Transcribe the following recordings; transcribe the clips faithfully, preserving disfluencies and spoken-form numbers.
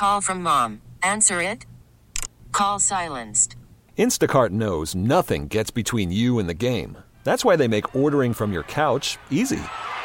Call from mom. Answer it. Call silenced. Instacart knows nothing gets between you and the game. That's why they make ordering from your couch easy.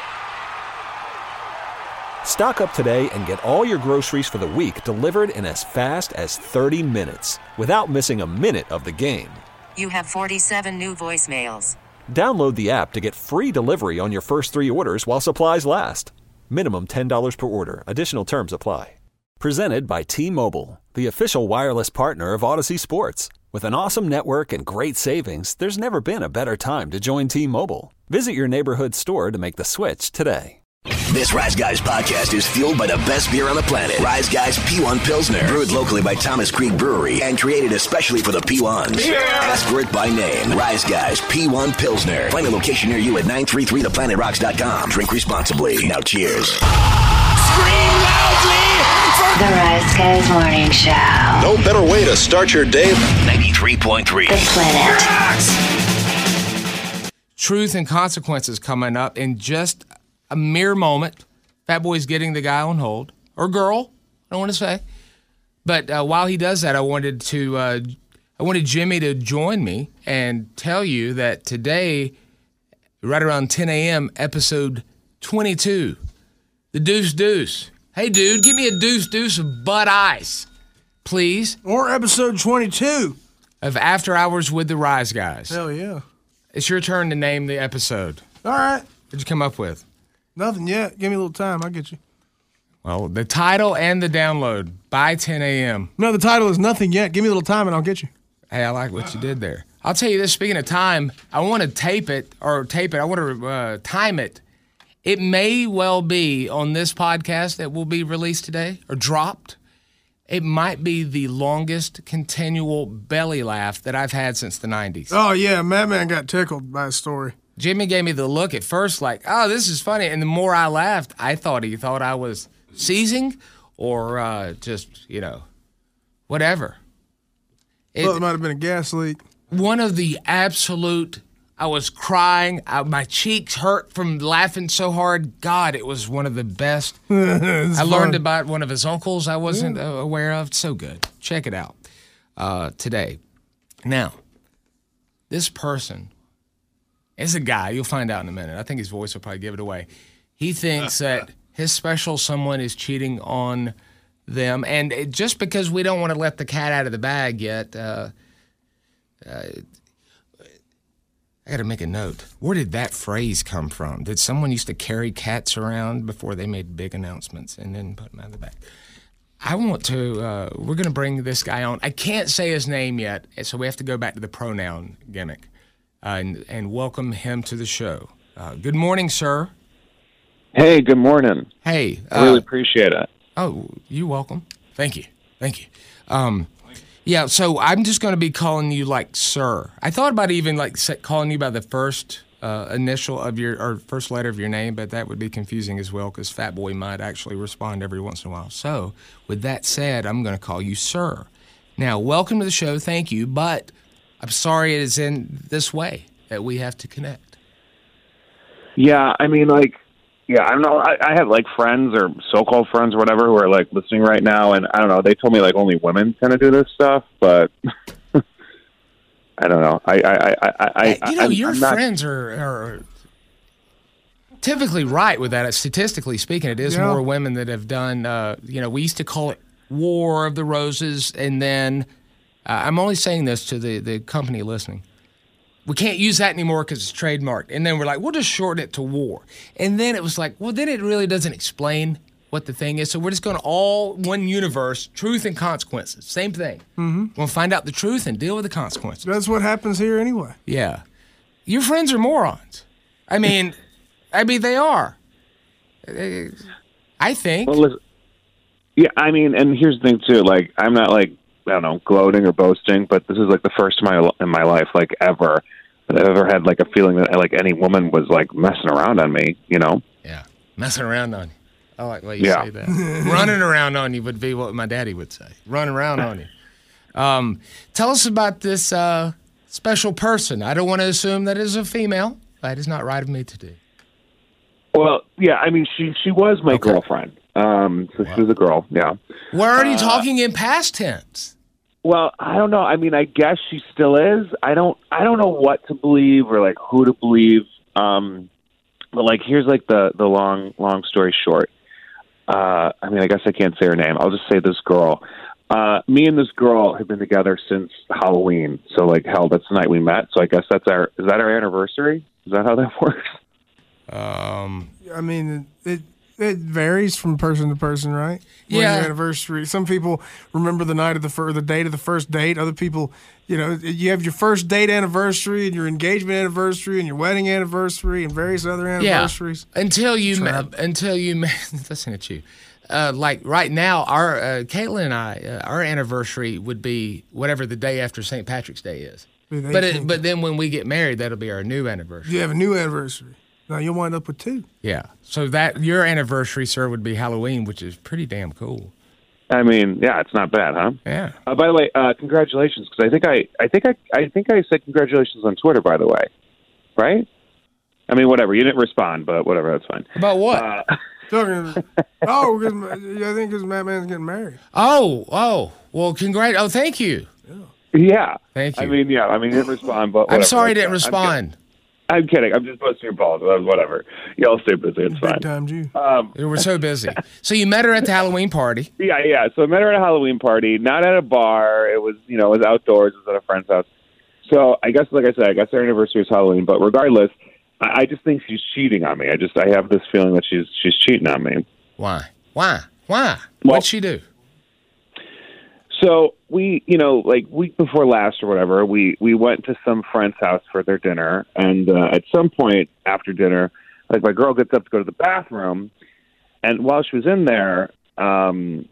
Stock up today and get all your groceries for the week delivered in as fast as thirty minutes without missing a minute of the game. You have forty-seven new voicemails. Download the app to get free delivery on your first three orders while supplies last. Minimum ten dollars per order. Additional terms apply. Presented by T-Mobile, the official wireless partner of Odyssey Sports. With an awesome network and great savings, there's never been a better time to join T-Mobile. Visit your neighborhood store to make the switch today. This Rise Guys podcast is fueled by the best beer on the planet. Rise Guys P one Pilsner. Brewed locally by Thomas Creek Brewery and created especially for the P ones. Yeah. Ask for it by name. Rise Guys P one Pilsner. Find a location near you at nine three three the planet rocks dot com. Drink responsibly. Now cheers. Scream loudly for the Rise Guys Morning Show. No better way to start your day. ninety-three point three. The Planet. Rocks. Truth and Consequences coming up in just a mere moment. Fat Boy's getting the guy on hold. Or girl, I don't want to say. But uh, while he does that, I wanted to, uh, I wanted Jimmy to join me and tell you that today, right around ten a.m., episode twenty-two, the Deuce Deuce. Hey, dude, give me a Deuce Deuce of Bud Ice, please. Or episode twenty-two. Of After Hours with the Rise Guys. Hell yeah. It's your turn to name the episode. All right. What'd you come up with? Nothing yet. Give me a little time. I'll get you. Well, the title and the download by ten a.m. No, the title is Nothing Yet. Give me a little time and I'll get you. Hey, I like what you did there. I'll tell you this, speaking of time, I want to tape it, or tape it, I want to uh, time it. It may well be on this podcast that will be released today, or dropped. It might be the longest continual belly laugh that I've had since the nineties. Oh, yeah. Madman got tickled by a story. Jimmy gave me the look at first like, oh, this is funny. And the more I laughed, I thought he thought I was seizing or uh, just, you know, whatever. It, well, it might have been a gas leak. One of the absolute, I was crying. I, my cheeks hurt from laughing so hard. God, it was one of the best. I fun. learned about one of his uncles I wasn't yeah. aware of. So good. Check it out uh, today. Now, this person is a guy. You'll find out in a minute. I think his voice will probably give it away. He thinks that his special someone is cheating on them. And it, just because we don't want to let the cat out of the bag yet, uh, uh, I got to make a note. Where did that phrase come from? Did someone used to carry cats around before they made big announcements and then put them out of the bag? I want to, uh, we're going to bring this guy on. I can't say his name yet, so we have to go back to the pronoun gimmick uh, and, and welcome him to the show. Uh, good morning, sir. Hey, good morning. Hey. I really uh, appreciate it. Oh, you're welcome. Thank you. Thank you. Um, yeah, so I'm just going to be calling you like sir. I thought about even like calling you by the first uh, initial of your, or first letter of your name, but that would be confusing as well because Fat Boy might actually respond every once in a while. So with that said, I'm going to call you sir. Now, welcome to the show. Thank you. But I'm sorry it is in this way that we have to connect. Yeah, I mean, like, yeah, I don't know. I, I have, like, friends or so-called friends or whatever who are, like, listening right now, and I don't know. They told me, like, only women kind of do this stuff, but I don't know. I, I, I, I, I You know, I'm, your I'm not... friends are, are typically right with that. Statistically speaking, it is yeah. more women that have done, uh, you know, we used to call it War of the Roses, and then uh, I'm only saying this to the, the company listening. We can't use that anymore because it's trademarked. And then we're like, we'll just shorten it to war. And then it was like, well, then it really doesn't explain what the thing is. So we're just going to all one universe, truth and consequences. Same thing. Mm-hmm. We'll find out the truth and deal with the consequences. That's what happens here anyway. Yeah. Your friends are morons. I mean, I mean, they are. I think. Well, listen, yeah, I mean, and here's the thing, too. Like, I'm not, like, I don't know, gloating or boasting, but this is, like, the first time in my life, like, ever, that I've ever had, like, a feeling that, like, any woman was, like, messing around on me, you know? Yeah, messing around on you. I like the way you yeah. say that. Running around on you would be what my daddy would say. Running around on you. Um, tell us about this uh, special person. I don't want to assume that is a female. That is not right of me to do. Well, yeah, I mean, she she was my okay. girlfriend. Um, so wow. she was a girl. Yeah. We're already uh, talking in past tense. Well, I don't know. I mean, I guess she still is. I don't. I don't know what to believe or like who to believe. Um, but like, here's like the the long long story short. Uh, I mean, I guess I can't say her name. I'll just say this girl. Uh, me and this girl have been together since Halloween. So like, hell, that's the night we met. So I guess that's our. Is that our anniversary? Is that how that works? Um, I mean, it it varies from person to person, right? When Yeah. your anniversary. Some people remember the night of the first, the date of the first date. Other people, you know, you have your first date anniversary and your engagement anniversary and your wedding anniversary and various other anniversaries. Yeah. Until you Trap. ma- until you ma- listen at you. Uh, like right now, our uh, Caitlin and I, uh, our anniversary would be whatever the day after Saint Patrick's Day is. Be the But it, eighteenth. but then when we get married, that'll be our new anniversary. You have a new anniversary. Now you'll wind up with two. Yeah. So that your anniversary, sir, would be Halloween, which is pretty damn cool. I mean, yeah, it's not bad, huh? Yeah. Uh, by the way, uh, congratulations, because I think I, I think I, I think I said congratulations on Twitter. By the way, right? I mean, whatever. You didn't respond, but whatever. That's fine. About what? Uh, Talking, oh, because I think because Madman's getting married. Oh, oh. Well, congrats. Oh, thank you. yeah. Thank you. I mean, yeah. I mean, you didn't respond, but whatever. I'm sorry I didn't That's fine. I'm respond. kidding. I'm kidding. I'm just busting your balls. Whatever. Y'all stay busy. It's fine. Big time Jew. Um, We were so busy. So you met her at the Halloween party. Yeah, yeah. So I met her at a Halloween party, not at a bar. It was, you know, it was outdoors. It was at a friend's house. So I guess, like I said, I guess our anniversary is Halloween. But regardless, I, I just think she's cheating on me. I just, I have this feeling that she's, she's cheating on me. Why? Why? Why? Well- What'd she do? So we, you know, like week before last or whatever, we we went to some friend's house for their dinner, and uh, at some point after dinner, like my girl gets up to go to the bathroom, and while she was in there, um,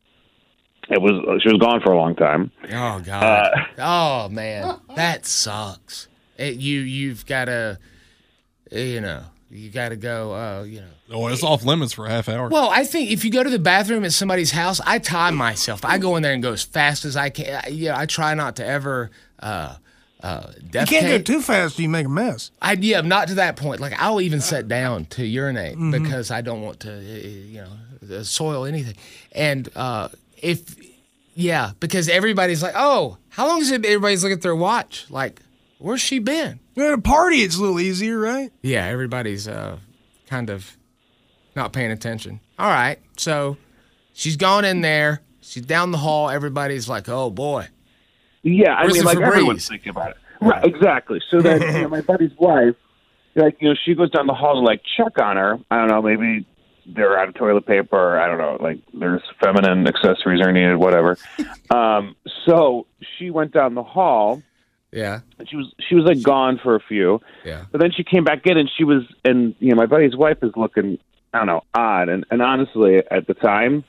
it was she was gone for a long time. Oh God! Uh, oh man, that sucks. It, you you've got to, you know, you got to go. Uh, you know. Oh, it's off limits for a half hour. Well, I think if you go to the bathroom at somebody's house, I time myself. I go in there and go as fast as I can. I, yeah, I try not to ever uh, uh, defecate. You can't go too fast, or you make a mess. I yeah, not to that point. Like I'll even sit down to urinate mm-hmm. because I don't want to, uh, you know, soil anything. And uh, if yeah, because everybody's like, oh, how long has it been? Everybody's looking at their watch. Like, where's she been? At a party, it's a little easier, right? Yeah, everybody's uh, kind of not paying attention. All right, so she's gone in there. She's down the hall. Everybody's like, oh, boy. Yeah, I Where's mean, the like Febreze? everyone's thinking about it. Right, exactly. So then, you know, my buddy's wife, like, you know, she goes down the hall to, like, check on her. I don't know, maybe they're out of toilet paper. Or, I don't know, like, there's feminine accessories are needed, whatever. um, so she went down the hall. Yeah. And she was, she was, like, gone for a few. Yeah. But then she came back in, and she was, and, you know, my buddy's wife is looking, I don't know, odd. And, and honestly, at the time,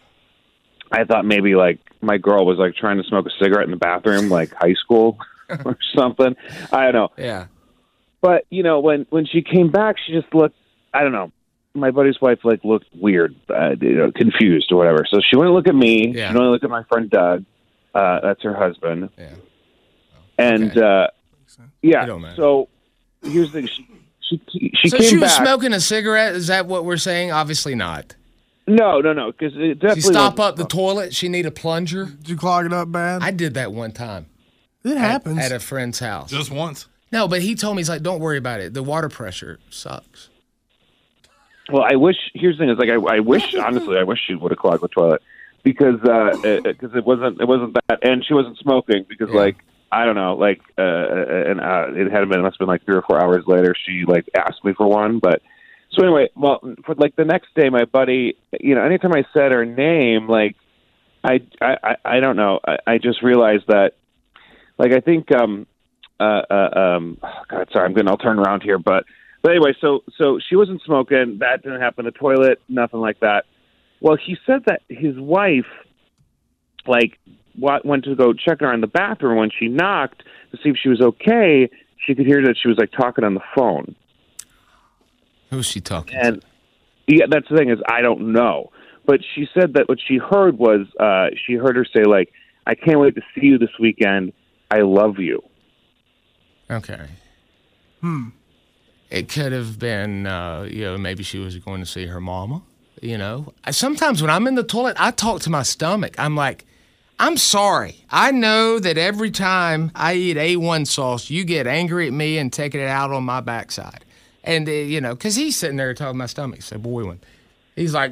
I thought maybe, like, my girl was, like, trying to smoke a cigarette in the bathroom, like, high school or something. I don't know. Yeah. But, you know, when, when she came back, she just looked, I don't know, my buddy's wife, like, looked weird, uh, you know, confused or whatever. So she went to look at me. Yeah. She went to look at my friend Doug. Uh, that's her husband. Yeah. And, Okay. uh, yeah, It don't matter. so here's the thing. She, she, she so came she was back. smoking a cigarette? Is that what we're saying? Obviously not. No, no, no, because it definitely She stop wasn't up the smoking. toilet. She need a plunger. Did you clog it up bad? I did that one time. it at- happens. At, a friend's house. Just once. No, but he told me, he's like, don't worry about it. The water pressure sucks. Well, I wish. Here's the thing: is like I, I wish, honestly, I wish she would have clogged the toilet because uh, because it, it wasn't it wasn't that, and she wasn't smoking because Yeah. like I don't know, like uh, and uh, it had been it must have been like three or four hours later. She like asked me for one, but so anyway, well, for like the next day, my buddy, you know, anytime I said her name, like I I I, I don't know, I, I just realized that, like I think um uh, uh um oh God, sorry, I'm gonna I'll turn around here, but. But anyway, so so she wasn't smoking. That didn't happen. The toilet, nothing like that. Well, he said that his wife, like, wa- went to go check on her in the bathroom. When she knocked to see if she was okay, she could hear that she was like talking on the phone. Who's she talking And yeah, that's the thing is I don't know. But she said that what she heard was uh, she heard her say like, "I can't wait to see you this weekend. I love you." to? Okay. Hmm. It could have been, uh, you know, maybe she was going to see her mama. You know, I, sometimes when I'm in the toilet, I talk to my stomach. I'm like, I'm sorry. I know that every time I eat A one sauce, you get angry at me and taking it out on my backside. And, uh, you know, because he's sitting there talking to my stomach. So, boy, one. He's like,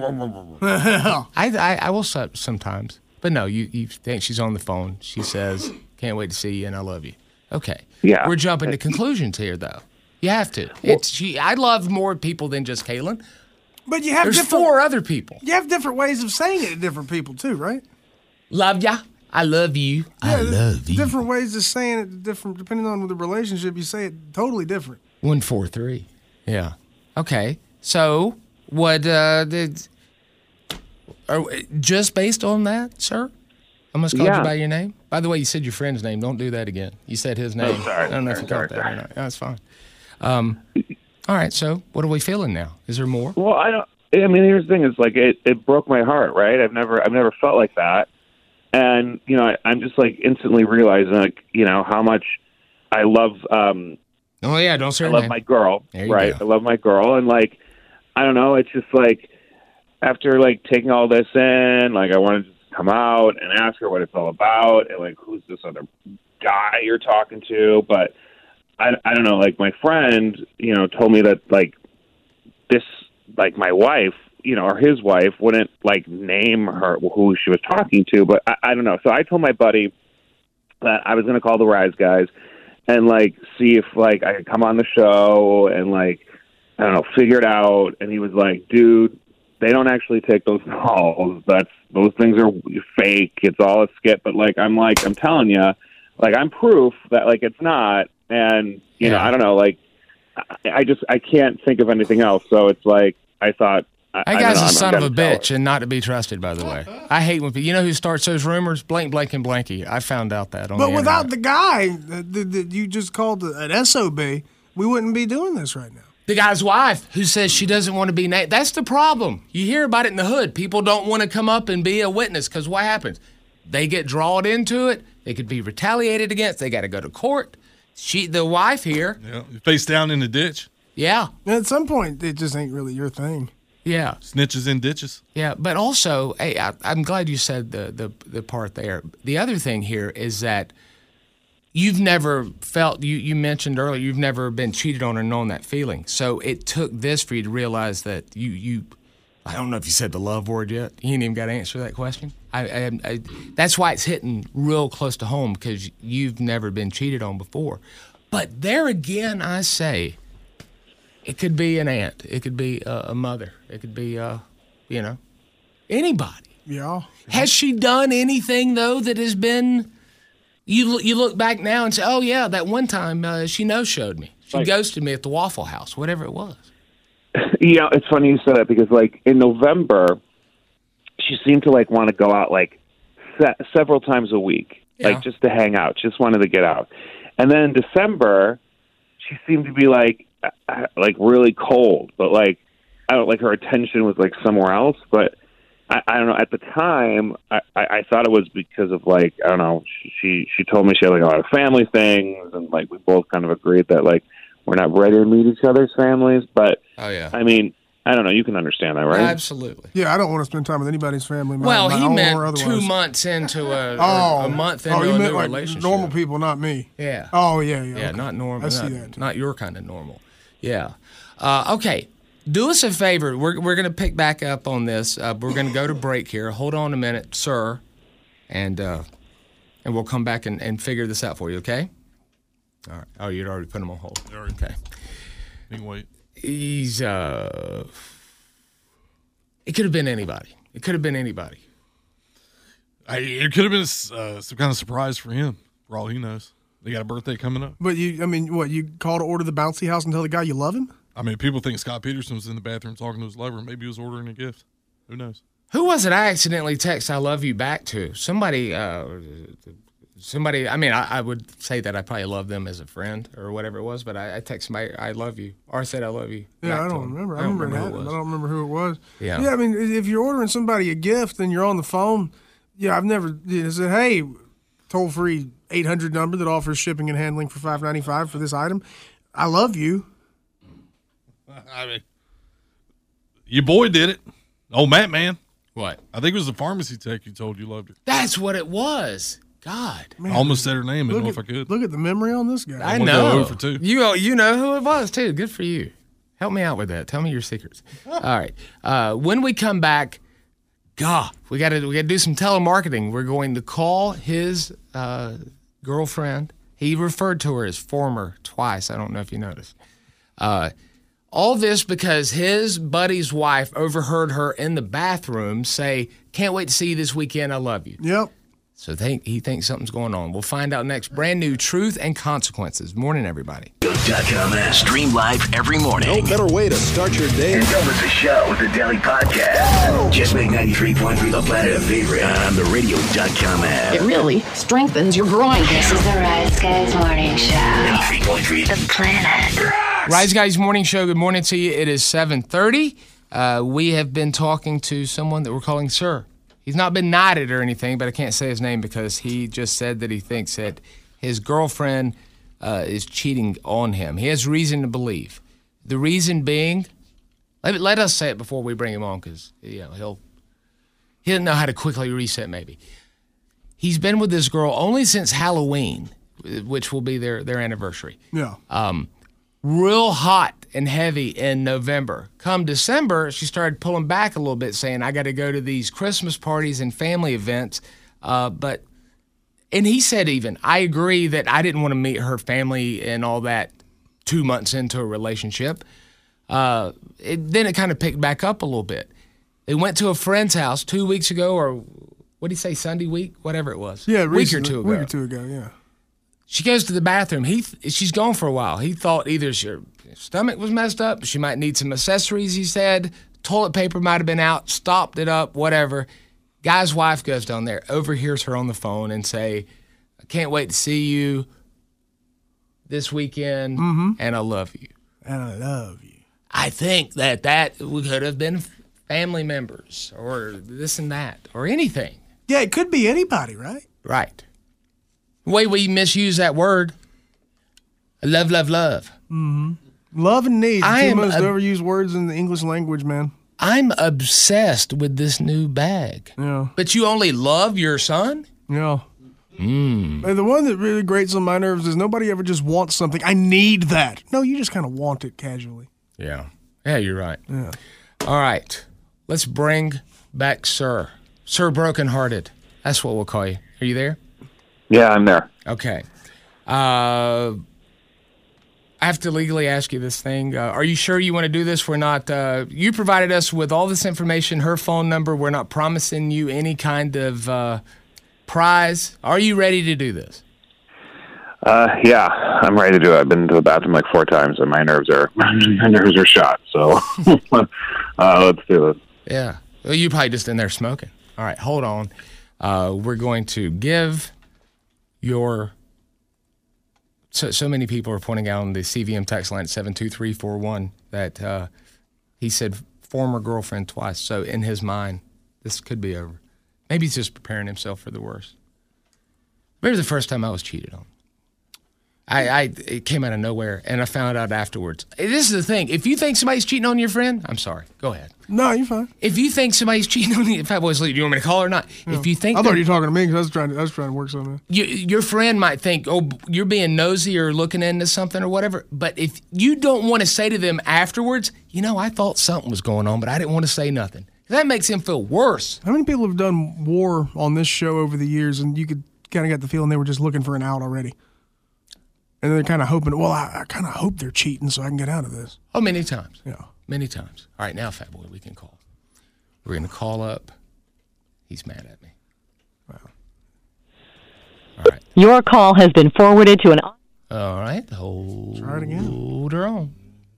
I, I, I will sometimes. But no, you, you think she's on the phone. She says, can't wait to see you and I love you. Okay. Yeah. We're jumping to conclusions here, though. You have to. It's she. I love more people than just Kaylin. But you have There's different, four other people. You have different ways of saying it to different people, too, right? Love ya. I love you. Yeah, I love you. Different ways of saying it, different depending on the relationship. You say it totally different. One, four, three. Yeah. Okay. So, what uh, did? Are, just based on that, sir? I must call Yeah. you by your name. By the way, you said your friend's name. Don't do that again. You said his name. Oh, sorry. I don't know if Sorry, you caught sorry, that or not. That's fine. Um, all right. So, what are we feeling now? Is there more? Well, I don't. I mean, here's the thing: is like it, it broke my heart, right? I've never, I've never felt like that, and you know, I, I'm just like instantly realizing, like, you know, how much I love. Um, oh yeah, don't say I her love name. my girl, There you right? go. I love my girl, and like, I don't know. It's just like after like taking all this in, like I wanted to just come out and ask her what it's all about, and like who's this other guy you're talking to, but I, I don't know. Like my friend, you know, told me that like this. Like my wife, you know, or his wife wouldn't like name her who she was talking to, but I, I don't know. So I told my buddy that I was going to call the Rise Guys and like see if like I could come on the show and like I don't know, figure it out. And he was like, "Dude, they don't actually take those calls. That's those things are fake. It's all a skit." But like I'm like I'm telling you, like I'm proof that like it's not. And you know, Yeah. I don't know, like I, I just I can't think of anything else. So it's like. I thought. I, That I guy's don't know, a I'm- son I'm of a gonna tell bitch her. and not to be trusted, by the way. I hate when people, you know who starts those rumors? Blank, blank, and blanky. I found out that on But the without internet. the guy that, that, that you just called an S O B, we wouldn't be doing this right now. The guy's wife who says she doesn't want to be named. That's the problem. You hear about it in the hood. People don't want to come up and be a witness because what happens? They get drawn into it. They could be retaliated against. They got to go to court. She, the wife here, Yeah, face down in the ditch. yeah, And at some point, it just ain't really your thing. yeah. Snitches in ditches. Yeah, but also, hey, I, I'm glad you said the, the the part there. The other thing here is that you've never felt, you, you mentioned earlier, you've never been cheated on or known that feeling. So it took this for you to realize that you, you I don't know if you said the love word yet. You ain't even got to answer that question. I, I, I That's why it's hitting real close to home because you've never been cheated on before. But there again, I say, it could be an aunt. It could be a, a mother. It could be, uh, you know, anybody. Yeah. Has she done anything, though, that has been, you, you look back now and say, oh, yeah, that one time uh, she no-showed me. She Like- ghosted me at the Waffle House, whatever it was. Yeah, it's funny you said that because like in November, she seemed to like want to go out like se- several times a week, Yeah. like just to hang out. Just wanted to get out. And then in December, she seemed to be like uh, like really cold, but like I don't like her attention was like somewhere else. But I, I don't know. At the time, I, I, I thought it was because of like I don't know. She she told me she had like a lot of family things, and like we both kind of agreed that like we're not ready to meet each other's families. But Oh, yeah. I mean, I don't know. You can understand that, right? Absolutely. Yeah, I don't want to spend time with anybody's family. My, Well, my he own or meant otherwise. two months into a, Oh, or a month oh, into you a meant new like relationship. normal people, not me. Yeah. Oh, yeah, yeah. Yeah, okay. not normal. I see not, that. not your kind of normal. Yeah. Uh, okay. Do us a favor. We're, we're going to pick back up on this. Uh, we're going to go to break here. Hold on a minute, sir. And uh, and we'll come back and, and figure this out for you, okay? All right. Oh, you'd already put him on hold. Okay. You can wait. He's, uh, it could have been anybody. It could have been anybody. I, it could have been uh, some kind of surprise for him, for all he knows. They got a birthday coming up. But you, I mean, what, you call to order the bouncy house and tell the guy you love him? I mean, people think Scott Peterson was in the bathroom talking to his lover. Maybe he was ordering a gift. Who knows? Who was it I accidentally text I love you back to? Somebody, uh, somebody, I mean, I, I would say that I probably love them as a friend or whatever it was, but I, I text my I love you. Or I said I love you. Yeah, back I to don't him. remember. I, I don't remember, remember that. who it was. I don't remember who it was. Yeah. Yeah, I mean, if you're ordering somebody a gift and you're on the phone, yeah, I've never you know, said, hey, toll free eight hundred number that offers shipping and handling for five ninety-five for this item. I love you. I mean, Your boy did it. Oh, Matt, man. What? I think it was the pharmacy tech you told you loved her. That's what it was. God. Man, I almost said her name. I didn't know at, if I could. Look at the memory on this guy. I I'm know. go for two. You, you know who it was, too. Good for you. Help me out with that. Tell me your secrets. All right. Uh, when we come back, God, we got to we got to do some telemarketing. We're going to call his uh, girlfriend. He referred to her as former twice. I don't know if you noticed. Uh, all this because his buddy's wife overheard her in the bathroom say, "Can't wait to see you this weekend. I love you." Yep. So think, he thinks something's going on. We'll find out next. Brand new Truth and Consequences. Morning, everybody. .com app. Stream live every morning. No better way to start your day. And don't miss a show with the Daily Podcast. Just make ninety-three point three The Planet a favorite on the radio dot com app. It really strengthens your groin. This is the Rise Guys Morning Show. ninety-three point three The Planet. Rise Guys Morning Show. Good morning to you. It is seven thirty. Uh, we have been talking to someone that we're calling Sir. He's not been knighted or anything, but I can't say his name because he just said that he thinks that his girlfriend uh, is cheating on him. He has reason to believe. The reason being, let, let us say it before we bring him on because you know he'll he doesn't know how to quickly reset. Maybe he's been with this girl only since Halloween, which will be their their anniversary. Yeah. Um, real hot and heavy in November. Come December, she started pulling back a little bit, saying, I got to go to these Christmas parties and family events. Uh, but, and he said even, I agree that I didn't want to meet her family and all that two months into a relationship. Uh, it, then it kind of picked back up a little bit. They went to a friend's house two weeks ago, or what did he say, Sunday week? Whatever it was. Yeah, a week or recently, two ago. week or two ago, yeah. She goes to the bathroom. He She's gone for a while. He thought either her stomach was messed up, she might need some accessories, he said. Toilet paper might have been out, stopped it up, whatever. Guy's wife goes down there, overhears her on the phone and say, I can't wait to see you this weekend, mm-hmm. and I love you. And I love you. I think that that could have been family members or this and that or anything. Yeah, it could be anybody, right? Right. The way we misuse that word, love, love, love. Mm-hmm. Love and need. I Two am most a- overused words in the English language, man. I'm obsessed with this new bag. Yeah. But you only love your son? Yeah. Mm. And the one that really grates on my nerves is nobody ever just wants something. I need that. No, you just kind of want it casually. Yeah. Yeah, you're right. Yeah. All right. Let's bring back Sir. Sir Brokenhearted. That's what we'll call you. Are you there? Yeah, I'm there. Okay. Uh, I have to legally ask you this thing. Uh, are you sure you want to do this? We're not, uh, you provided us with all this information, her phone number. We're not promising you any kind of uh, prize. Are you ready to do this? Uh, yeah, I'm ready to do it. I've been to the bathroom like four times, and my nerves are my nerves are shot. So uh, let's do this. Yeah. Well, you probably just in there smoking. All right, hold on. Uh, we're going to give your... So, so many people are pointing out on the C V M text line at seven two three four one that uh, he said former girlfriend twice. So in his mind, this could be over. Maybe he's just preparing himself for the worst. Maybe the first time I was cheated on. I, I it came out of nowhere, and I found out afterwards. This is the thing. If you think somebody's cheating on your friend, I'm sorry. Go ahead. No, you're fine. If you think somebody's cheating on you, if I was, do you want me to call her or not? Yeah. If you think I thought that- you were talking to me because I was trying to, I was trying to work something. You, your friend might think, oh, you're being nosy or looking into something or whatever. But if you don't want to say to them afterwards, you know, I thought something was going on, but I didn't want to say nothing. That makes him feel worse. How many people have done war on this show over the years, and you could kind of get the feeling they were just looking for an out already? And they're kind of hoping, well, I, I kind of hope they're cheating so I can get out of this. Oh, many times. Yeah. Many times. All right, now, Fat Boy, we can call. We're going to call up. He's mad at me. Wow. All right. Your call has been forwarded to an... All right. Hold, Try it again. Hold her on.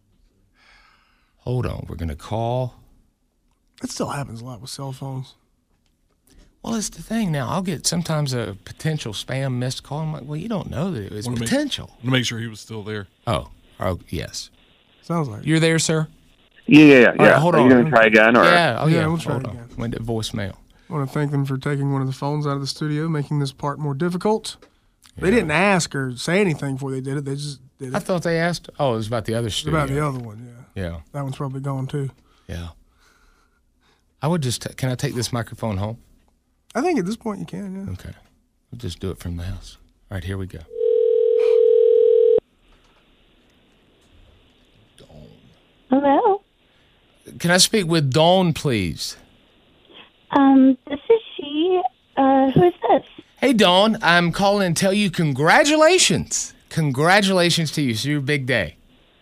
Hold on. We're going to call. That still happens a lot with cell phones. Well, it's the thing now. I'll get sometimes a potential spam missed call. I'm like, well, you don't know that it was Wanna make- potential. To make sure he was still there. Oh, oh, yes. Sounds like. You're there, sir? Yeah, yeah, yeah. All right, hold Are on. you going to try again? Or? Yeah, oh, yeah. Yeah, we'll try hold it on. again. Went to voicemail. I want to thank them for taking one of the phones out of the studio, making this part more difficult. They didn't ask or say anything before they did it. They just did it. I thought they asked. Oh, it was about the other It's studio. about the other one, yeah. Yeah. That one's probably gone too. Yeah. I would just, can I take this microphone home? I think at this point you can, yeah. Okay. We'll just do it from the house. All right, here we go. Hello? Can I speak with Dawn, please? Um, this is she. Uh, who is this? Hey, Dawn, I'm calling and tell you congratulations. Congratulations to you. It's your big day.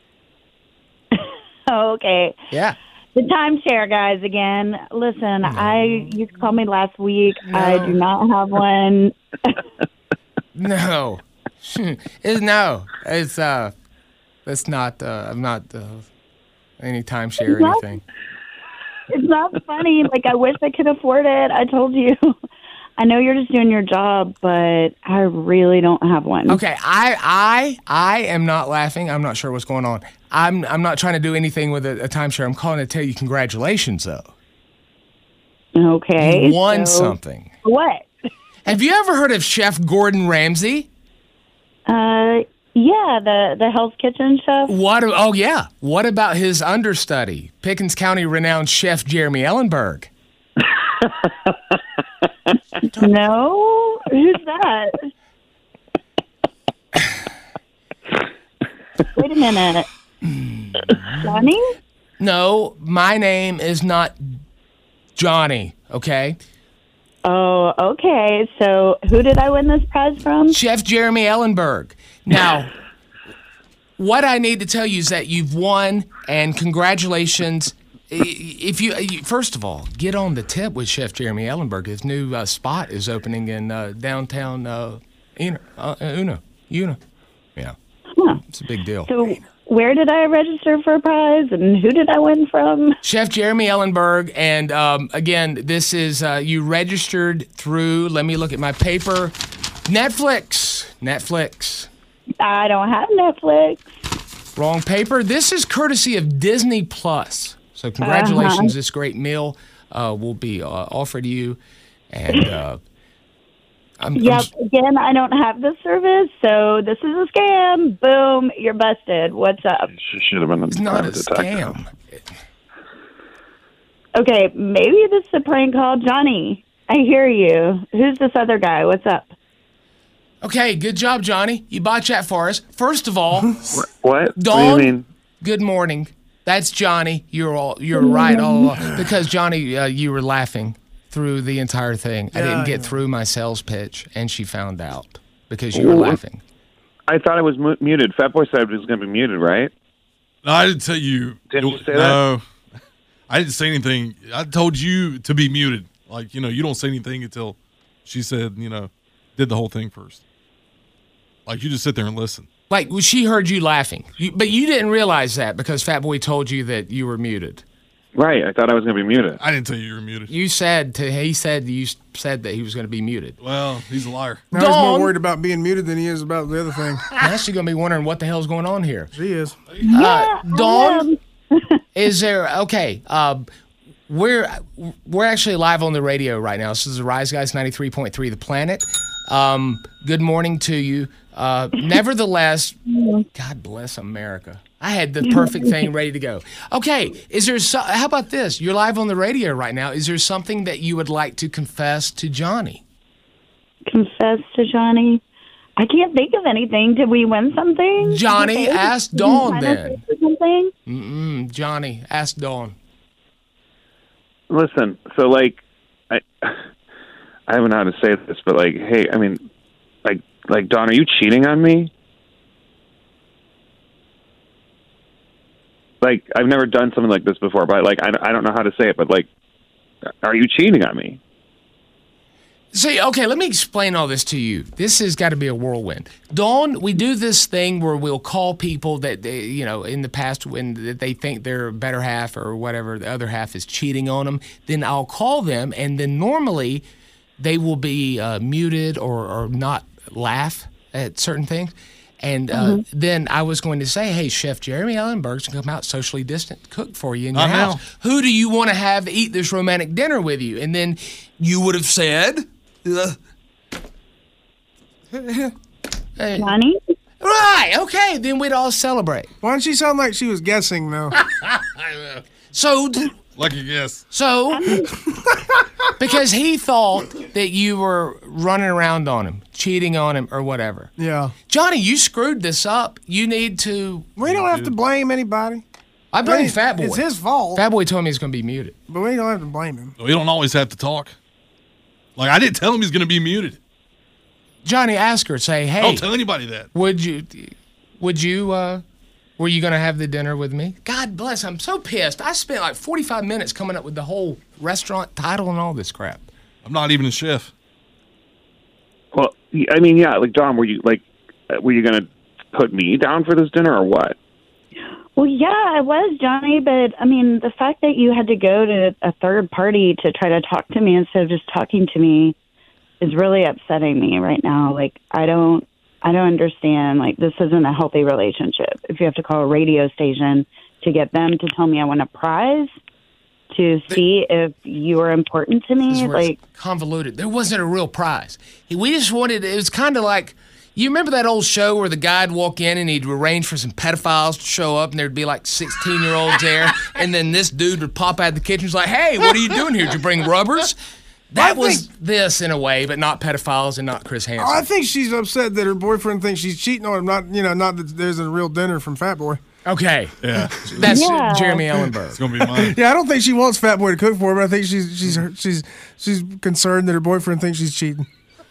Oh, okay. Yeah. The timeshare guys again. Listen, no. I you called me last week. No. I do not have one. No. It's no. It's uh it's not uh I'm not uh, any timeshare or not, anything. It's not funny. Like, I wish I could afford it. I told you. I know you're just doing your job, but I really don't have one. Okay, I I I am not laughing. I'm not sure what's going on. I'm I'm not trying to do anything with a, a timeshare. I'm calling to tell you congratulations, though. Okay. You won so something. What? Have you ever heard of Chef Gordon Ramsay? Uh, yeah, the the Hell's Kitchen chef. What? Oh, yeah. What about his understudy, Pickens County renowned chef Jeremy Ellenberg? No, who's that? Wait a minute. Johnny? No, my name is not Johnny, okay? Oh, okay. So who did I win this prize from? Chef Jeremy Ellenberg. Now, what I need to tell you is that you've won, and congratulations. If you, first of all, get on the tip with Chef Jeremy Ellenberg. His new uh, spot is opening in uh, downtown uh, Uno, uh, Uno, Uno. Yeah, huh. It's a big deal. So, where did I register for a prize, and who did I win from? Chef Jeremy Ellenberg, and um, again, this is uh, you registered through. Let me look at my paper. Netflix, Netflix. I don't have Netflix. Wrong paper. This is courtesy of Disney Plus. So congratulations, uh-huh. This great meal uh, will be uh, offered to you. And uh, I'm, yep, I'm, again, I don't have this service, so this is a scam. Boom, you're busted. What's up? She should have been. It's not a scam. Okay, maybe this is a prank call. Johnny, I hear you. Who's this other guy? What's up? Okay, good job, Johnny. You botched that for us. First of all, what? Dawn, what do you mean? Good morning. That's Johnny. You're all you're right all along. Because Johnny, uh, you were laughing through the entire thing. Yeah, I didn't get through my sales pitch, and she found out because you were well, laughing. I thought I was mu- muted. Fatboy said it was going to be muted, right? No, I didn't tell you. Didn't you say no, that? I didn't say anything. I told you to be muted. Like, you know, you don't say anything until she said, you know, did the whole thing first. Like, you just sit there and listen. Like, well, she heard you laughing, you, but you didn't realize that because Fatboy told you that you were muted. Right, I thought I was going to be muted. I didn't tell you you were muted. You said to he said you said that he was going to be muted. Well, he's a liar. Now Dawn, he's more worried about being muted than he is about the other thing. Now she's going to be wondering what the hell's going on here. She is. Yeah, uh, Dawn, is there okay? Uh, we're we're actually live on the radio right now. This is the Rise Guys ninety-three point three The Planet. Um, good morning to you. Uh, nevertheless, God bless America. I had the perfect thing ready to go. Okay, is there so, how about this? You're live on the radio right now. Is there something that you would like to confess to Johnny? Confess to Johnny? I can't think of anything. Did we win something? Johnny, ask Dawn then. Something? Mm-mm, Johnny, ask Dawn. Listen, so like, I, I don't know how to say this, but like, hey, I mean, like, like Dawn, are you cheating on me? Like, I've never done something like this before, but like, I, I don't know how to say it, but like, are you cheating on me? See, okay, let me explain all this to you. This has got to be a whirlwind. Dawn, we do this thing where we'll call people that, they, you know, in the past when they think their better half or whatever, the other half is cheating on them. Then I'll call them, and then normally they will be uh, muted or, or not laugh at certain things. And uh, mm-hmm. then I was going to say, hey, Chef Jeremy Ellenberg's going to come out socially distant, cook for you in your Not house. Now. Who do you want to have eat this romantic dinner with you? And then you would have said... Uh, Johnny? Right, okay, then we'd all celebrate. Why didn't she sound like she was guessing, though? So, Lucky guess. So, because he thought that you were running around on him, cheating on him, or whatever. Yeah. Johnny, you screwed this up. You need to. We don't have to blame anybody. I blame It's- Fat Boy. It's his fault. Fat Boy told me he's going to be muted. But we don't have to blame him. We don't always have to talk. Like, I didn't tell him he's going to be muted. Johnny, ask her. Say, hey. Don't tell anybody that. Would you? Would you? Uh, were you going to have the dinner with me? God bless. I'm so pissed. I spent like forty-five minutes coming up with the whole restaurant title and all this crap. I'm not even a chef. Well, I mean, yeah, like Don, were you like, uh, were you gonna put me down for this dinner or what? Well, yeah, I was, Johnny, but I mean, the fact that you had to go to a third party to try to talk to me instead of just talking to me is really upsetting me right now. Like, I don't, I don't understand. Like, this isn't a healthy relationship. If you have to call a radio station to get them to tell me I won a prize to see if you were important to This me, is where like, it's convoluted. There wasn't a real prize. We just wanted. It was kind of like. You remember that old show where the guy'd walk in and he'd arrange for some pedophiles to show up and there'd be like sixteen-year-olds there, and then this dude would pop out of the kitchen and was like, hey, what are you doing here? Did you bring rubbers? That I was think- this in a way, but not pedophiles and not Chris Hansen. I think she's upset that her boyfriend thinks she's cheating on him. Not, you know, not that there's a real dinner from Fat Boy. Okay. Yeah. That's Yeah. Jeremy Ellenberg. It's going to be mine. Yeah, I don't think she wants Fat Boy to cook for her, but I think she's she's she's she's concerned that her boyfriend thinks she's cheating.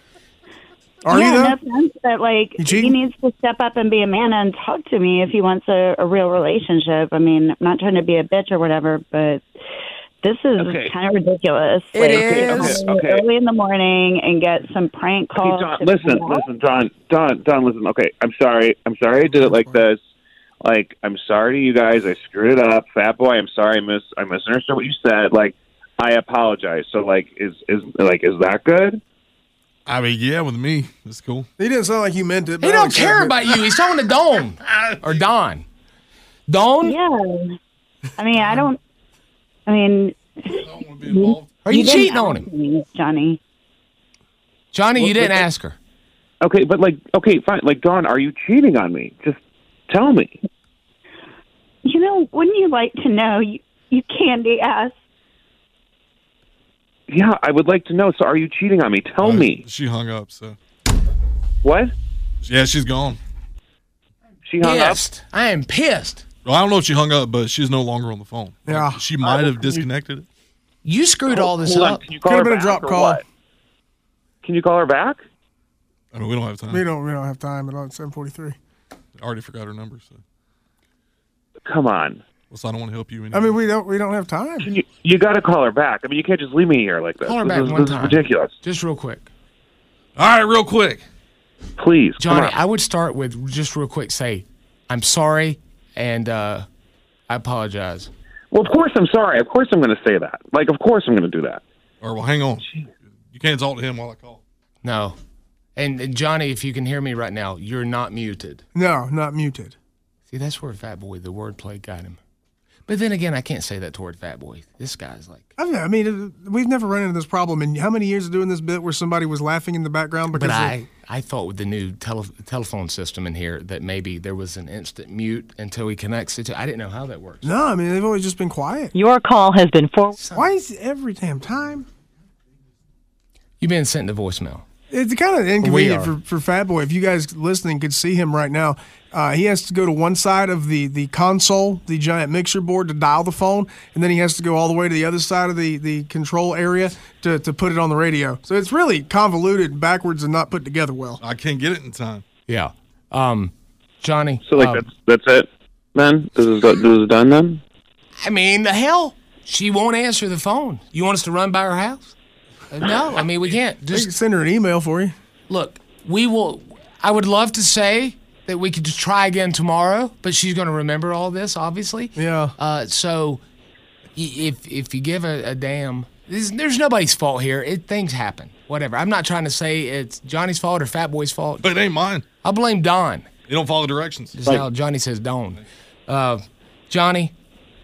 Are yeah, you in though? that sense that, like, You he cheating? needs to step up and be a man and talk to me if he wants a, a real relationship. I mean, I'm not trying to be a bitch or whatever, but this is Okay. kind of ridiculous. It like, is. come Okay. early in the morning and get some prank Okay, calls. Don, to listen, find out. listen, Don, Don, Don, listen. Okay, I'm sorry. I'm sorry I did it like this. Like, I'm sorry to you guys. I screwed it up. Fat Boy, I'm sorry. I mis I misunderstood what you said. Like, I apologize. So, like, is is like is that good? I mean, yeah, with me, it's cool. He didn't sound like you meant it. but He I don't accept care it. about you. He's talking to Dawn or Don. Dawn? Yeah. I mean, I don't. I mean, I don't want to be involved. Are you didn't cheating on ask him? me, Johnny. Johnny, you Well, didn't but- ask her. Okay, but like, okay, fine. Like, Don, are you cheating on me? Just tell me. You know, wouldn't you like to know? You, you candy ass. Yeah, I would like to know. So, are you cheating on me? Tell Uh, me. She hung up, so. What? Yeah, she's gone. She hung up. Pissed. I am pissed. Well, I don't know if she hung up, but she's no longer on the phone. Like, Yeah. she might have disconnected it. You screwed all this Hold on. up. Can you call Could've her been a back drop or call. what? Can you call her back? I mean, we don't have time. We don't we don't have time at all. It's seven forty-three. I already forgot her number, so. Come on. Well, so I don't want to help you I anymore. mean, we don't we don't have time. Can you you got to call her back. I mean, you can't just leave me here like this. Call her this back is, one this time. is ridiculous. Just real quick. All right, real quick. Please, come Johnny, on. I would start with just real quick say, I'm sorry and uh, I apologize. Well, of course I'm sorry. Of course I'm going to say that. Like, of course I'm going to do that. Or, well, hang on. You can't talk to him while I call. No. And, and Johnny, if you can hear me right now, you're not muted. No, not muted. See, that's where Fat Boy, the wordplay got him. But then again, I can't say that toward Fat Boy. This guy's like. I mean, I mean, we've never run into this problem in how many years of doing this bit where somebody was laughing in the background because But of- I, I thought with the new tele, telephone system in here that maybe there was an instant mute until he connects it to. I didn't know how that works. No, I mean they've always just been quiet. Your call has been forwarded. Why is it every damn time? You've been sent to voicemail. It's kind of We inconvenient are. for, for Fat Boy. If you guys listening could see him right now, uh, he has to go to one side of the, the console, the giant mixer board, to dial the phone, and then he has to go all the way to the other side of the, the control area to, to put it on the radio. So it's really convoluted, backwards, and not put together well. I can't get it in time. Yeah. Um, Johnny. So, like, um, that's that's it, then? This is, this is done, then? I mean, the hell? She won't answer the phone. You want us to run by her house? Uh, No, I mean, we can't. I Just can send her an email for you. look, we will. I would love to say that we could just try again tomorrow, but she's going to remember all this, obviously. Yeah. Uh, so y- if if you give a, a damn, there's, there's nobody's fault here. It things happen. Whatever. I'm not trying to say it's Johnny's fault or Fat Boy's fault. But it ain't mine. I'll blame Don. You don't follow directions. This is how Johnny says Don. Uh, Johnny.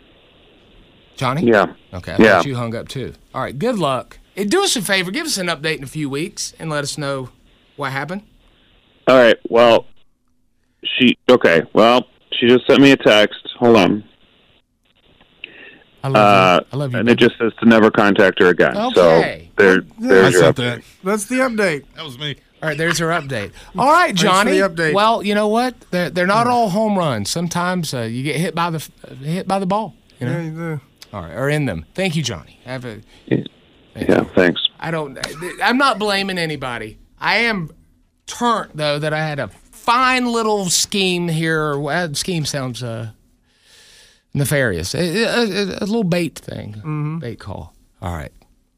Johnny. Yeah. Okay. I Yeah. thought you hung up too. All right. Good luck. Hey, do us a favor. Give us an update in a few weeks and let us know what happened. All right. Well, she. Okay. Well, she just sent me a text. Hold on. I love Uh, you. I love you. and it just says to never contact her again. Okay. So there, there's I your sent update. that. That's the update. That was me. All right, there's our update. All right, Thanks for Johnny. the update. Well, you know what? They're, they're not all home runs. Sometimes uh, you get hit by the uh, hit by the ball. You know? Yeah, you do. All right, or in them. Thank you, Johnny. Have a. Yeah, thanks. I don't. I'm not blaming anybody. I am turnt though that I had a fine little scheme here. Well, scheme sounds uh, nefarious. A, a, a, a little bait thing, Mm-hmm. bait call. All right.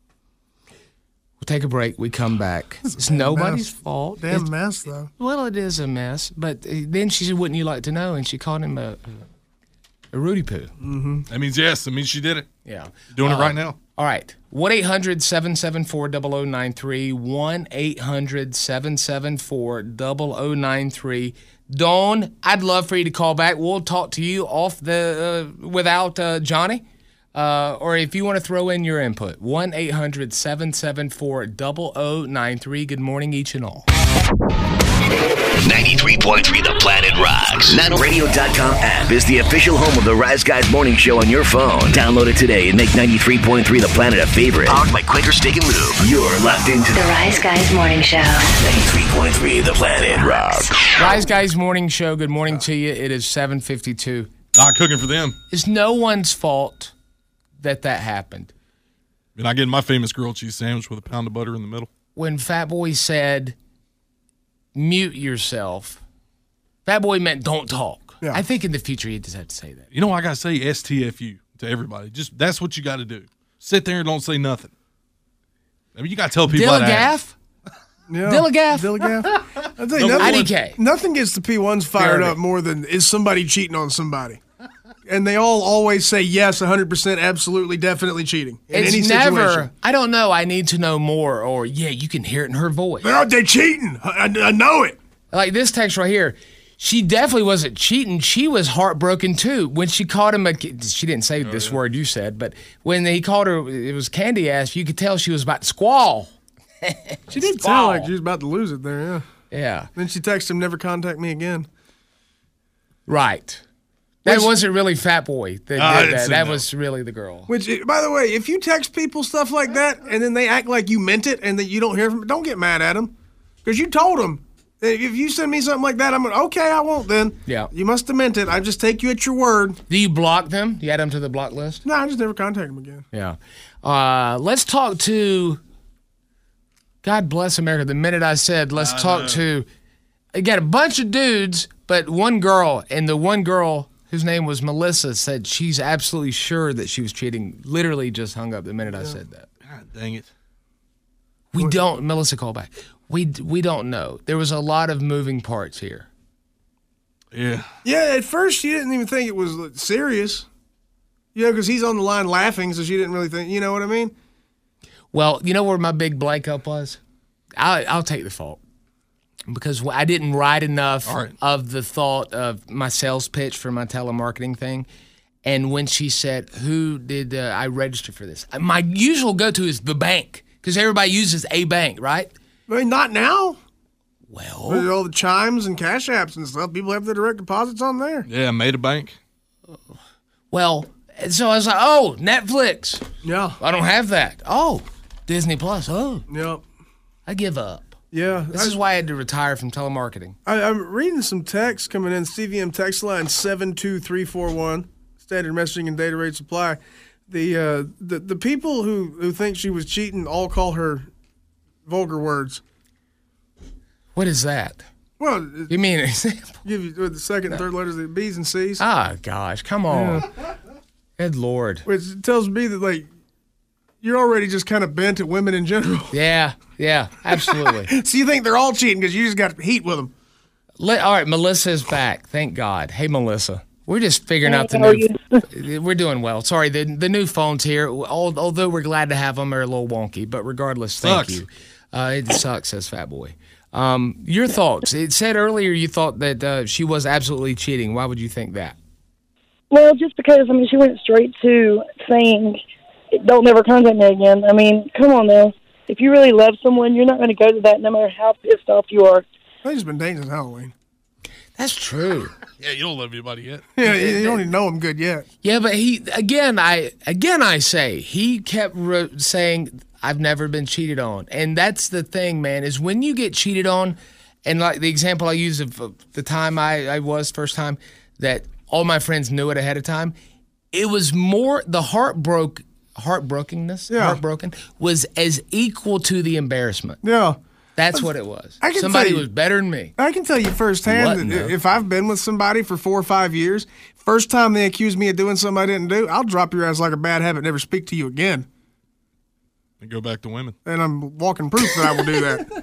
We'll take a break. We come back. It's nobody's mess. fault. Damn It's- mess, though. Well, it is a mess. But uh, then she said, "Wouldn't you like to know?" And she called him a, a Rudy Poo. Mm-hmm. That means yes. That means she did it. Yeah. Doing Uh, it right now. All right. one eight hundred seven seven four zero zero nine three. one eight hundred seven seven four zero zero nine three. Dawn, I'd love for you to call back. We'll talk to you off the uh, without uh, Johnny. Uh, or if you want to throw in your input, one eight hundred seven seven four zero zero nine three. Good morning, each and all. ninety-three point three The Planet rocks. Nano Radio dot com app is the official home of the Rise Guys Morning Show on your phone. Download it today and make ninety-three point three The Planet a favorite. Powered by Quaker Steak and Lube. You're locked into The Rise Guys Morning Show. ninety-three point three The Planet rocks. Rise Guys Morning Show, good morning to you. It is seven fifty-two. Not cooking for them. It's no one's fault that that happened. You're not getting my famous grilled cheese sandwich with a pound of butter in the middle. When Fat Boy said, mute yourself, Fat Boy meant don't talk. Yeah. I think in the future you just have to say that. You know, I got to say S T F U to everybody. Just that's what you got to do. Sit there and don't say nothing. I mean, you got to tell people how to act. Dillagaff? Yeah. Dillagaff? Dillagaff. I think Number nothing, I D K. nothing gets the P ones fired Fair up more than is somebody cheating on somebody. And they all always say yes, one hundred percent, absolutely, definitely cheating in It's any never, situation. I don't know, I need to know more, or yeah, you can hear it in her voice. They're, they cheating. I, I know it. Like this text right here, she definitely wasn't cheating. She was heartbroken too. When she called him, a, she didn't say Oh, this word you said, but when he called her, it was candy ass, you could tell she was about to squall. She did Squall. sound like she was about to lose it there, yeah. Yeah. Then she texted him, never contact me again. Right. That Which- wasn't really Fat Boy that did I didn't that. say That no. was really the girl. Which, by the way, if you text people stuff like that and then they act like you meant it and that you don't hear from them, don't get mad at them. Because you told them. If you send me something like that, I'm like, okay, I won't then. Yeah. You must have meant it. I just take you at your word. Do you block them? You add them to the block list? No, I just never contact them again. Yeah. Uh, let's talk to, God bless America. The minute I said, let's talk to, I got a bunch of dudes, but one girl, and the one girl whose name was Melissa said she's absolutely sure that she was cheating. Literally just hung up the minute I said that. God dang it. We don't, Melissa, call back. We, we don't know. There was a lot of moving parts here. Yeah. Yeah, at first she didn't even think it was like, serious. You know, because he's on the line laughing, so she didn't really think, you know what I mean? Well, you know where my big blank up was? I'll, I'll take the fault. Because I didn't write enough All right. of the thought of my sales pitch for my telemarketing thing. And when she said, who did uh, I register for this? My usual go-to is the bank, because everybody uses a bank, right? I mean, not now. Well, With all the chimes and cash apps and stuff, people have their direct deposits on there. Yeah, made a bank. well, so I was like, oh, Netflix. Yeah. I don't have that. Oh, Disney Plus. Oh, Yep. I give up. Yeah. This I, is why I had to retire from telemarketing. I, I'm reading some texts coming in. C V M text line seven two three four one. Standard messaging and data rate supply. The uh, the the people who, who think she was cheating all call her vulgar words. What is that? Well, You mean an example? give you with the second and third letters, the B's and C's. Ah, gosh, come on. Good Lord. Which tells me that like you're already just kind of bent at women in general. Yeah, yeah, absolutely. So you think they're all cheating because you just got heat with them. Let, all right, Melissa's back. Thank God. Hey, Melissa. We're just figuring out the How are new. We're doing well. Sorry, the the new phones here. al- Although we're glad to have them, are a little wonky. But regardless, thank Sucks. you. Uh, it sucks, says Fat Boy. Um, your thoughts? It said earlier you thought that uh, she was absolutely cheating. Why would you think that? Well, just because, I mean, she went straight to saying, don't never contact me again. I mean, come on now. If you really love someone, you're not going to go to that no matter how pissed off you are. I think she's been dating since Halloween. That's true. Yeah, you don't love anybody yet. Yeah, you you don't even know him good yet. Yeah, but he again. I again I say he kept re- saying I've never been cheated on, and that's the thing, man. Is when you get cheated on, and like the example I use of uh, the time I, I was first time that all my friends knew it ahead of time. It was more the heartbroke, heartbrokenness, Yeah. heartbroken was as equal to the embarrassment. Yeah. That's what it was. I can Somebody tell you- was better than me. I can tell you firsthand What, that no? if I've been with somebody for four or five years, first time they accuse me of doing something I didn't do, I'll drop your ass like a bad habit, never speak to you again. And go back to women. And I'm walking proof that I will do that.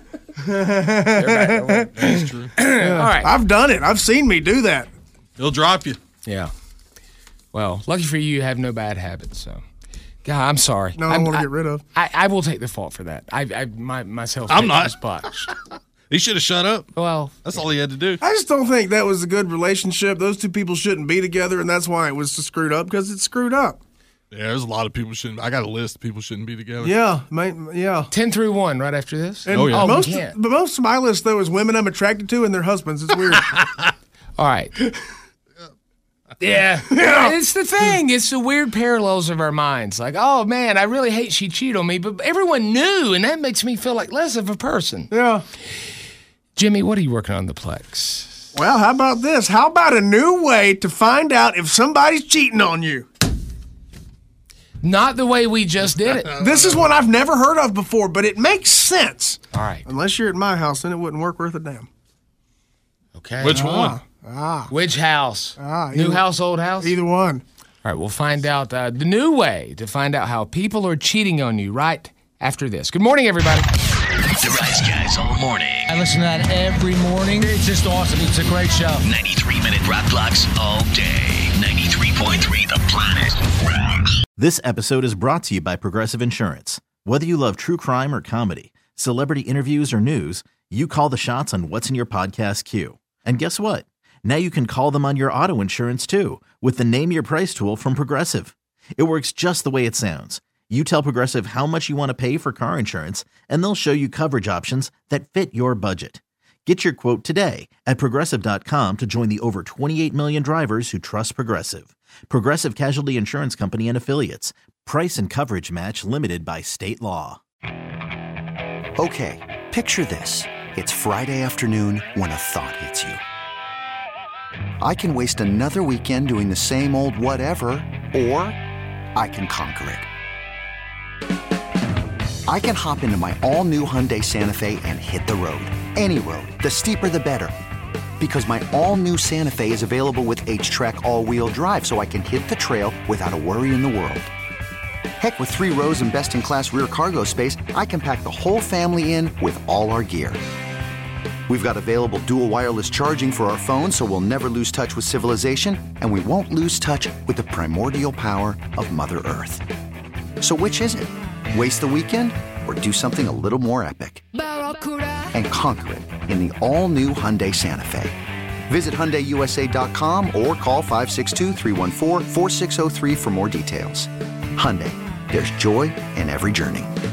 That's true. Yeah. All right. I've done it. I've seen me do that. He'll drop you. Yeah. Well, lucky for you, you have no bad habits. So, God, I'm sorry. No, I I'm, want to get rid of. I, I will take the fault for that. I, I my myself. I'm not. Spot. He should have shut up. Well, that's all he had to do. I just don't think that was a good relationship. Those two people shouldn't be together, and that's why it was screwed up, because it's screwed up. Yeah, there's a lot of people shouldn't. I got a list of people shouldn't be together. Yeah, mate, yeah. Ten through one right after this. And Oh, yeah. most, we can't. but most of my list, though, is women I'm attracted to and their husbands. It's weird. All right. Yeah. yeah. It's the thing. It's the weird parallels of our minds. Like, oh, man, I really hate she cheated on me, but everyone knew, and that makes me feel like less of a person. Yeah. Jimmy, what are you working on the Plex? Well, how about this? How about a new way to find out if somebody's cheating on you? Not the way we just did it. This is one I've never heard of before, but it makes sense. All right. Unless you're at my house, then it wouldn't work worth a damn. Okay. Which Ah, one? Ah. Which house? Ah, New either- house, old house? Either one. All right, we'll find out uh, the new way to find out how people are cheating on you right after this. Good morning, everybody. The Rise Guys all morning. I listen to that every morning. It's just awesome. It's a great show. ninety-three minute rock blocks all day. ninety-three point three The Planet Rocks. This episode is brought to you by Progressive Insurance. Whether you love true crime or comedy, celebrity interviews or news, you call the shots on what's in your podcast queue. And guess what? Now you can call them on your auto insurance too with the Name Your Price tool from Progressive. It works just the way it sounds. You tell Progressive how much you want to pay for car insurance, and they'll show you coverage options that fit your budget. Get your quote today at Progressive dot com to join the over twenty-eight million drivers who trust Progressive. Progressive Casualty Insurance Company and Affiliates. Price and coverage match limited by state law. Okay, picture this. It's Friday afternoon when a thought hits you. I can waste another weekend doing the same old whatever, or I can conquer it. I can hop into my all-new Hyundai Santa Fe and hit the road. Any road. The steeper, the better. Because my all-new Santa Fe is available with H-Track all-wheel drive, so I can hit the trail without a worry in the world. Heck, with three rows and best-in-class rear cargo space, I can pack the whole family in with all our gear. We've got available dual wireless charging for our phones, so we'll never lose touch with civilization, and we won't lose touch with the primordial power of Mother Earth. So which is it? Waste the weekend or do something a little more epic? And conquer it in the all-new Hyundai Santa Fe. Visit Hyundai U S A dot com or call five six two, three one four, four six zero three for more details. Hyundai, there's joy in every journey.